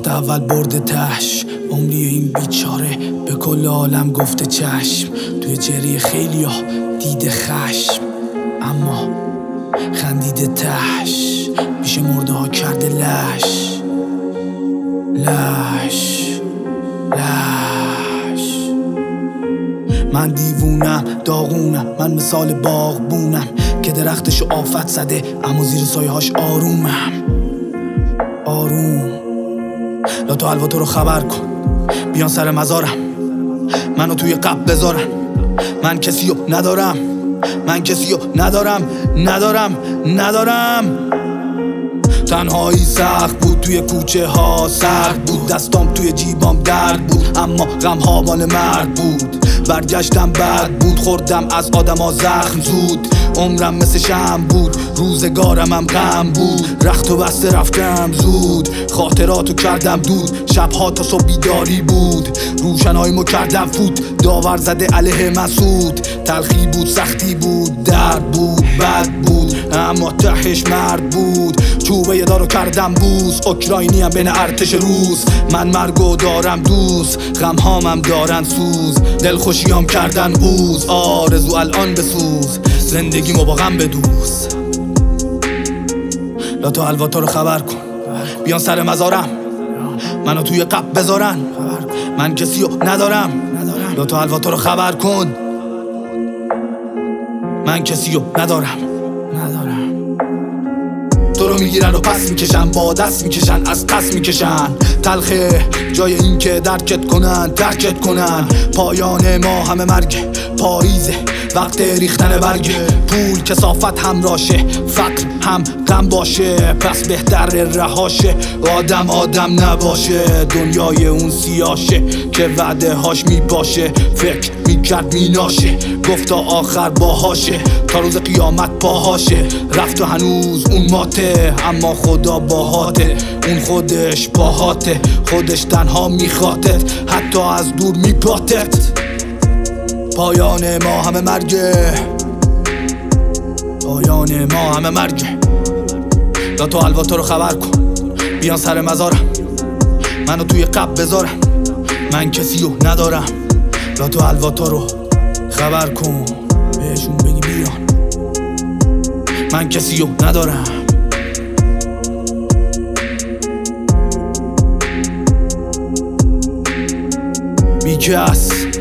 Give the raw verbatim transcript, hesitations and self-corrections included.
وقت اول برده تش، عمری این بیچاره به کل عالم گفته چشم. توی چهره خیلی ها دیده خشم، اما خندیده تش. پیش مرده ها کرده لش لش لش. من دیوونم داغونم، من مثال باغبونم که درختشو آفت زده اما زیر سایه هاش آرومم. آروم لا تو حلوا تو رو خبر کن، بیان سر مزارم منو توی قبر بذارن. من کسیو ندارم، من کسیو ندارم ندارم ندارم. تنهایی سخت بود، توی کوچه ها سرد بود، دستام توی جیبام درد بود، اما غم ها مال مرد بود. برگشتم بد بود، خوردم از آدم ها زخم زود. عمرم مثل شم بود، روزگارم هم غم بود. رخت و بسته رفتم زود، خاطراتو کردم دود. شبها تا صبح بیداری بود، روشناییمو کردم فوت. داور زده علیه مسعود، تلخی بود سختی بود، درد بود بد بود، اما تهش مرد بود. چوبه دارو کردم بوس، اوکراینی هم بین ارتش روس. من مرگو دارم دوست، غم هامم دارن سوز. دلخوشیام کردن اوز، آرزو الان بسوز. زندگیمو با غم بدوز. لا تو حلوا تو رو خبر کن، بیان سر مزارم منو توی قبر بذارن. من کسیو ندارم، لا تو حلوا تو رو خبر کن. من کسیو ندارم ندارم. تو رو میگیرن و پس میکشن، با دست میکشن از قصد میکشن. تلخه جای این که درکت کنن ترکت کنن. پایان ما همه مرگ، پاییزه وقت ریختن برگ. پول کثافت همراشه، فقر هم غم باشه. پس بهتر رهاشه، آدم آدم نباشه. دنیای اون سیاشه که وعده هاش میباشه. فکر میکرد میناشه، گفتا آخر باهاشه. تا روز قیامت پاهاشه. رفت و هنوز اون ماته، اما خدا باهاته. اون خودش باهاته، خودش تنها میخواتت، حتی از دور میپاتت. پایان ما همه مرگه، پایان ما همه مرگه. لا تو حلوا تو رو خبر کن، بیان سر مزارم منو توی قبر بذارن. من کسیو ندارم، لا تو حلوا تو رو خبر کن، بهشون بگی بیان. من کسیو ندارم. بیکس